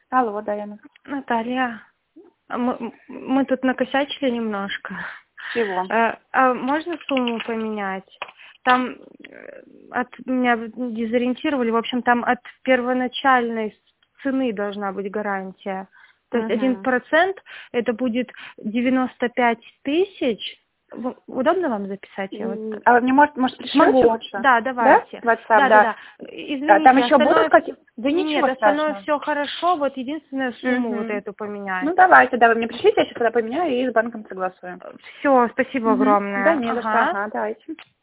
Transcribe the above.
Алло, да, Яна. Наталья, мы тут накосячили немножко. Чего? А можно сумму поменять? Там меня дезориентировали. В общем, там от первоначальной цены должна быть гарантия. То есть 1% это будет 95 тысяч. Удобно вам записать? А вы мне, может пришлете Могу. лучше? Да, давайте. Да? WhatsApp, да. Извините, там еще остальное... будут какие-то? Да ничего Нет, остальное страшного. все хорошо. Вот единственную сумму вот эту поменять. Ну, давайте, да, вы мне пришлите, я сейчас тогда поменяю и с банком согласую. Все, спасибо огромное. Да, не за что. Ага, давайте.